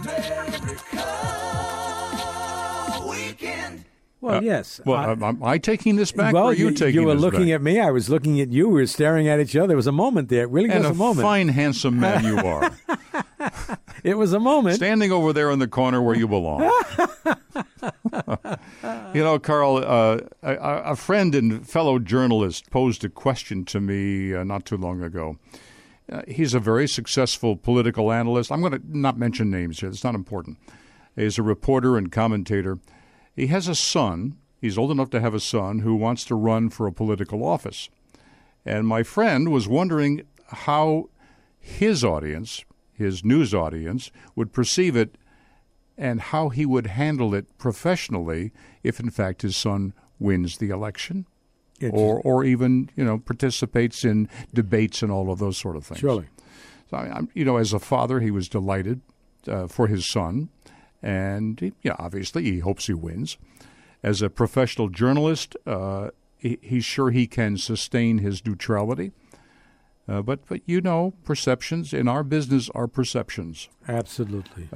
Well, yes. Am I taking this back, well, or are you taking this back? You were looking at me. I was looking at you. We were staring at each other. There was a moment there. It really was a moment. And a fine, handsome man you are. It was a moment. Standing over there in the corner where you belong. You know, Carl, a friend and fellow journalist posed a question to me not too long ago. He's a very successful political analyst. I'm going to not mention names here. It's not important. He's a reporter and commentator. He has a son. He's old enough to have a son who wants to run for a political office. And my friend was wondering how his audience, his news audience, would perceive it and how he would handle it professionally if, in fact, his son wins the election or even, participates in debates and all of those sort of things. Surely. So, as a father, he was delighted for his son. And, obviously, he hopes he wins. As a professional journalist, he's sure he can sustain his neutrality. But perceptions in our business are perceptions. Absolutely.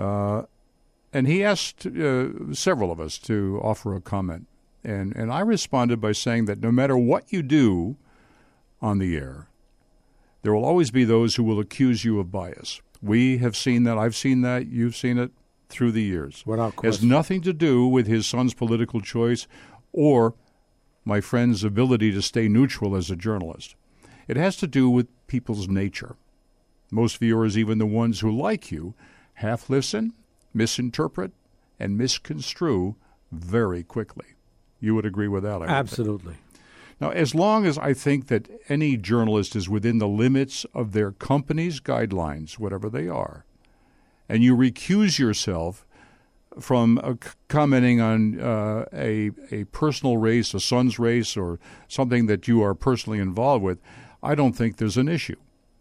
And he asked several of us to offer a comment. And I responded by saying that no matter what you do on the air, there will always be those who will accuse you of bias. We have seen that. I've seen that. You've seen it through the years. Without question. It has nothing to do with his son's political choice or my friend's ability to stay neutral as a journalist. It has to do with people's nature. Most viewers, even the ones who like you, half listen, misinterpret, and misconstrue very quickly. You would agree with that, I Absolutely. think. Now, as long as I think that any journalist is within the limits of their company's guidelines, whatever they are, and you recuse yourself from commenting on a personal race, a son's race, or something that you are personally involved with, I don't think there's an issue.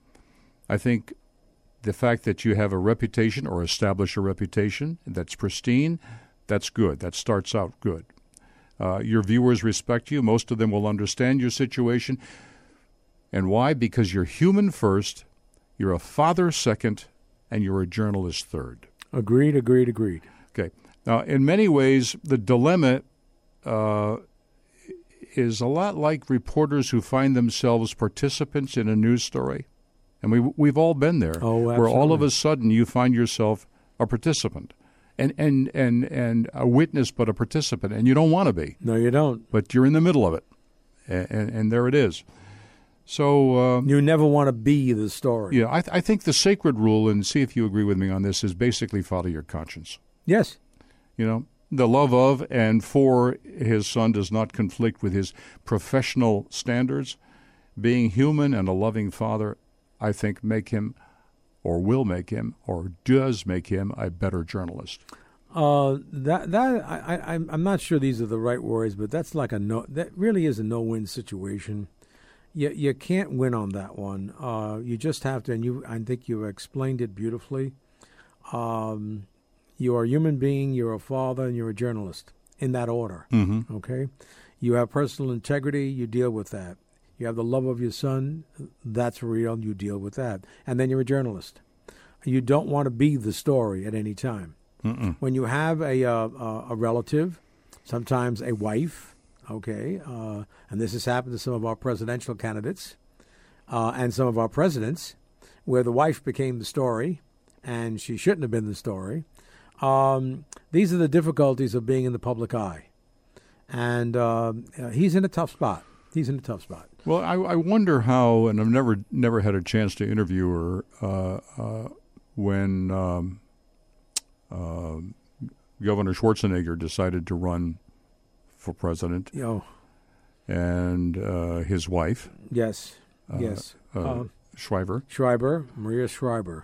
I think the fact that you have a reputation or establish a reputation that's pristine, that's good. That starts out good. Your viewers respect you. Most of them will understand your situation. And why? Because you're human first, you're a father second, and you're a journalist third. Agreed. Okay. Now, in many ways, the dilemma is a lot like reporters who find themselves participants in a news story. And we've all been there. Oh, absolutely. Where all of a sudden you find yourself a participant. And a witness, but a participant. And you don't want to be. No, you don't. But you're in the middle of it. And there it is. So you never want to be the story. Yeah, I think the sacred rule, and see if you agree with me on this, is basically follow your conscience. Yes. The love of and for his son does not conflict with his professional standards. Being human and a loving father, I think, make him, or will make him, or does make him a better journalist. I'm not sure these are the right words, but that's like that really is a no-win situation. You can't win on that one. You just have to, I think you explained it beautifully. You are a human being, you're a father, and you're a journalist, in that order. Mm-hmm. Okay? You have personal integrity, you deal with that. You have the love of your son, that's real, you deal with that. And then you're a journalist. You don't want to be the story at any time. Mm-mm. When you have a relative, sometimes a wife, okay, and this has happened to some of our presidential candidates and some of our presidents, where the wife became the story and she shouldn't have been the story. These are the difficulties of being in the public eye. And he's in a tough spot. Well, I wonder how, and I've never had a chance to interview her, when Governor Schwarzenegger decided to run for president. Oh. And his wife. Yes. Schreiber. Maria Schreiber,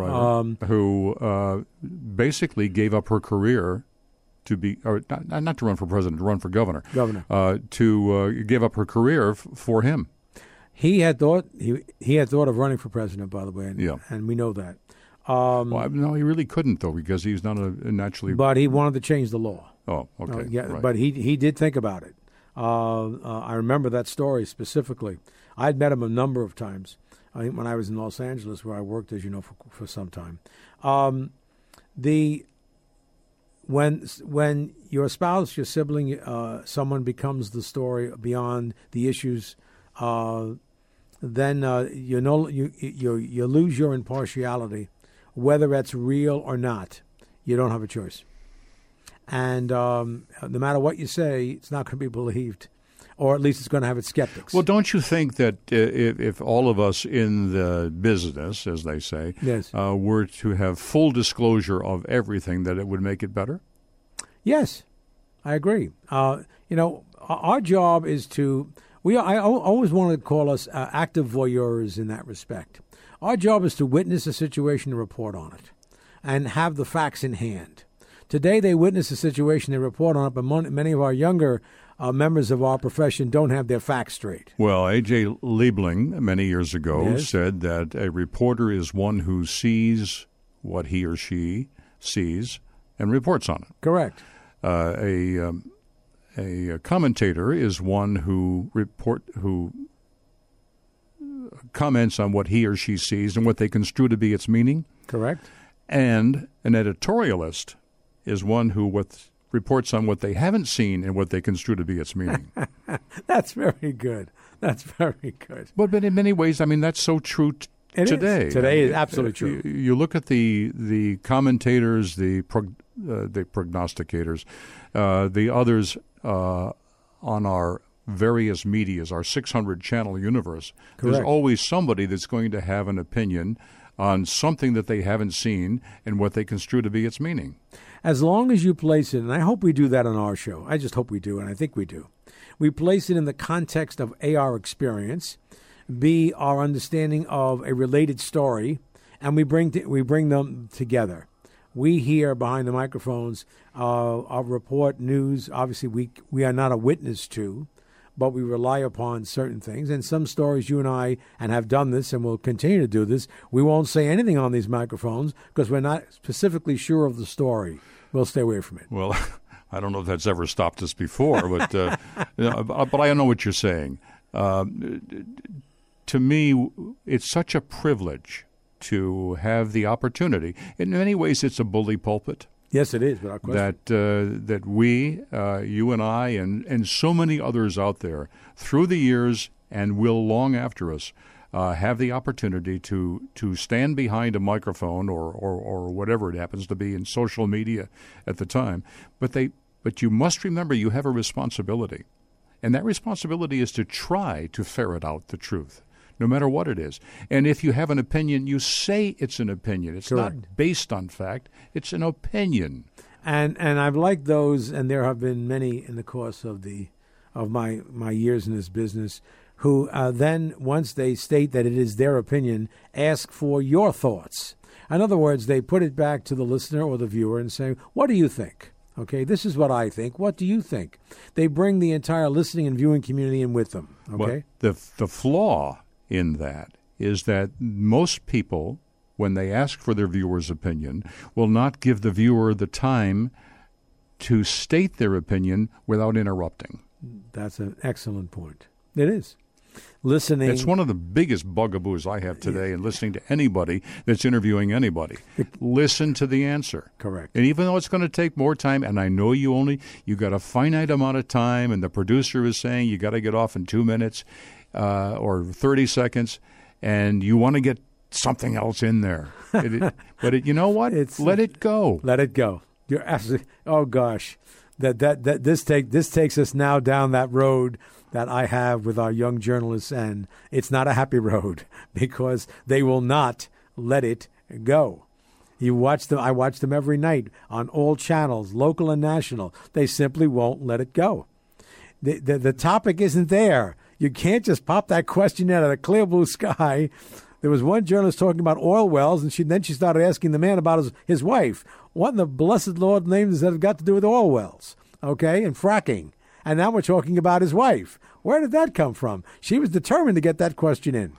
who basically gave up her career to be, or not to run for president, to run for governor. To give up her career for him. He had thought of running for president, by the way, and we know that. No, he really couldn't, though, because he's not a naturally. But he wanted to change the law. Oh, okay. Right. But he did think about it. I remember that story specifically. I'd met him a number of times. I think when I was in Los Angeles, where I worked, as you know, for some time. when your spouse, your sibling, someone becomes the story beyond the issues, then you lose your impartiality, whether that's real or not. You don't have a choice, and no matter what you say, it's not going to be believed, or at least it's going to have its skeptics. Well, don't you think that if all of us in the business, as they say, yes, were to have full disclosure of everything, that it would make it better? Yes, I agree. Our job is to. I always wanted to call us active voyeurs in that respect. Our job is to witness a situation and report on it, and have the facts in hand. Today, they witness a situation, they report on it, but many of our younger members of our profession don't have their facts straight. Well, A.J. Liebling, many years ago, yes, said that a reporter is one who sees what he or she sees and reports on it. Correct. A commentator is one who comments on what he or she sees and what they construe to be its meaning. Correct. And an editorialist is one who reports on what they haven't seen and what they construe to be its meaning. That's very good. That's very good. But in many ways, I mean, that's so true today. Today is absolutely true. You look at the commentators, the prognosticators, the others on our various medias, our 600-channel universe. Correct. There's always somebody that's going to have an opinion on something that they haven't seen and what they construe to be its meaning. As long as you place it, and I hope we do that on our show. I just hope we do, and I think we do. We place it in the context of A, our experience, B, our understanding of a related story, and we bring them together. We here behind the microphones report news. Obviously, we are not a witness to, but we rely upon certain things. And some stories you and I, and have done this and will continue to do this, we won't say anything on these microphones because we're not specifically sure of the story. We'll stay away from it. Well, I don't know if that's ever stopped us before, but but I know what you're saying. To me, it's such a privilege to have the opportunity. In many ways, it's a bully pulpit. Yes, it is, without question. That we, you and I, and so many others out there, through the years and will long after us, have the opportunity to stand behind a microphone or whatever it happens to be in social media at the time. But you must remember you have a responsibility. And that responsibility is to try to ferret out the truth, no matter what it is. And if you have an opinion, you say it's an opinion. It's correct. Not based on fact. It's an opinion. And I've liked those, and there have been many in the course of my years in this business, who then, once they state that it is their opinion, ask for your thoughts. In other words, they put it back to the listener or the viewer and say, what do you think? Okay, this is what I think. What do you think? They bring the entire listening and viewing community in with them. Okay, but the flaw in that is that most people, when they ask for their viewer's opinion, will not give the viewer the time to state their opinion without interrupting. That's an excellent point. It is. Listening. It's one of the biggest bugaboos I have today in listening to anybody that's interviewing anybody. Listen to the answer. Correct. And even though it's going to take more time, and I know you got a finite amount of time, and the producer is saying you got to get off in 2 minutes or 30 seconds, and you want to get something else in there. But you know what? Let it go. Let it go. You're absolutely. Oh gosh, this takes us now down that road that I have with our young journalists, and it's not a happy road because they will not let it go. You watch them. I watch them every night on all channels, local and national. They simply won't let it go. The topic isn't there. You can't just pop that question out of the clear blue sky. There was one journalist talking about oil wells, and then she started asking the man about his wife. What in the blessed Lord's name does that have got to do with oil wells? Okay, and fracking. And now we're talking about his wife. Where did that come from? She was determined to get that question in.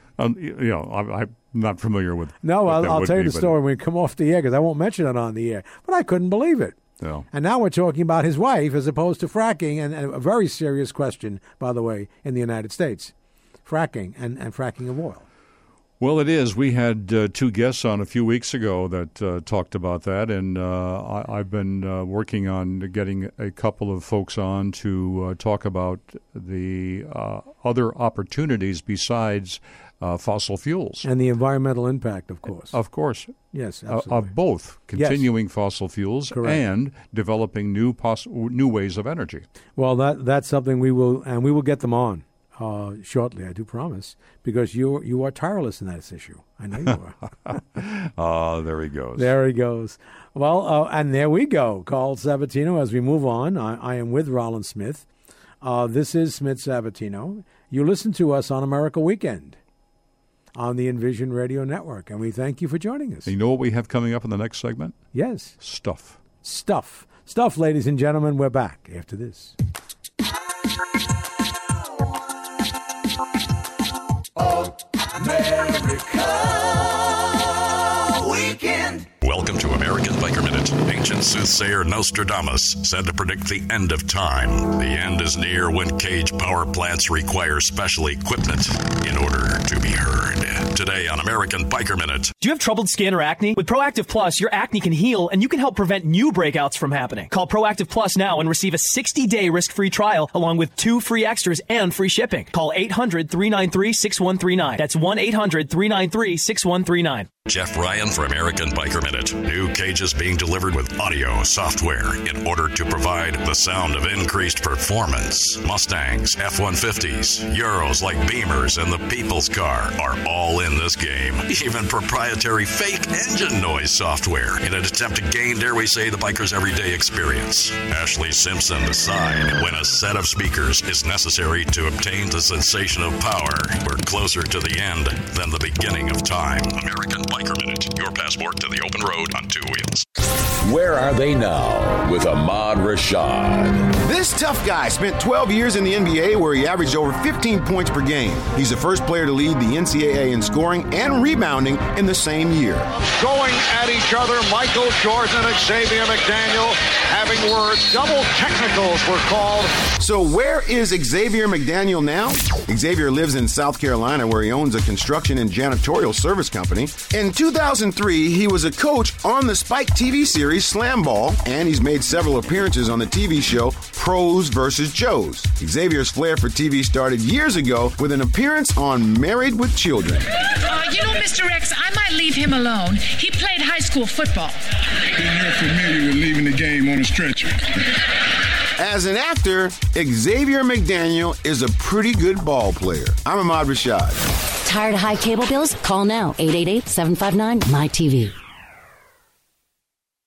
I'm not familiar with. No, I'll tell you the story when we come off the air because I won't mention it on the air. But I couldn't believe it. No. And now we're talking about his wife as opposed to fracking, and a very serious question, by the way, in the United States. Fracking and fracking of oil. Well, it is. We had two guests on a few weeks ago that talked about that, and I've been working on getting a couple of folks on to talk about the other opportunities besides fossil fuels. And the environmental impact, of course. Of course. Yes, absolutely. Of both continuing fossil fuels and developing new ways of energy. Well, that's something we will get them on shortly, I do promise, because you are tireless in that issue. I know you are. There he goes. There he goes. Well, and there we go. Carl Sabatino, as we move on, I am with Rollins Smith. This is Smith Sabatino. You listen to us on America Weekend on the Envision Radio Network, and we thank you for joining us. You know what we have coming up in the next segment? Yes. Stuff, ladies and gentlemen. We're back after this. America Weekend. Welcome to American Biker Minute. Ancient soothsayer Nostradamus said to predict the end of time. The end is near when cage power plants require special equipment in order to be heard. Today on American Biker Minute. Do you have troubled skin or acne? With Proactive Plus, your acne can heal and you can help prevent new breakouts from happening. Call Proactive Plus now and receive a 60-day risk-free trial along with 2 free extras and free shipping. Call 800-393-6139. That's 1-800-393-6139. Jeff Ryan for American Biker Minute. New cages being delivered with audio software in order to provide the sound of increased performance. Mustangs, F-150s, Euros like Beamers, and the People's Car are all in this game. Even proprietary fake engine noise software in an attempt to gain, dare we say, the biker's everyday experience. Ashley Simpson decide when a set of speakers is necessary to obtain the sensation of power. We're closer to the end than the beginning of time. American Biker Minute, your passport to the open road on 2 wheels. Where are they now with Ahmad Rashad? This tough guy spent 12 years in the NBA where he averaged over 15 points per game. He's the first player to lead the NCAA in scoring and rebounding in the same year. Going at each other, Michael Jordan and Xavier McDaniel having words. Double technicals were called. So where is Xavier McDaniel now? Xavier lives in South Carolina where he owns a construction and janitorial service company. In 2003, he was a coach on the Spike TV series Slam Ball, and he's made several appearances on the TV show Pros vs. Joes. Xavier's flair for TV started years ago with an appearance on Married with Children. Mr. X, I might leave him alone. He played high school football. You're familiar with leaving the game on a stretcher. As an actor, Xavier McDaniel is a pretty good ball player. I'm Ahmad Rashad. Tired of high cable bills? Call now, 888-759-MyTV.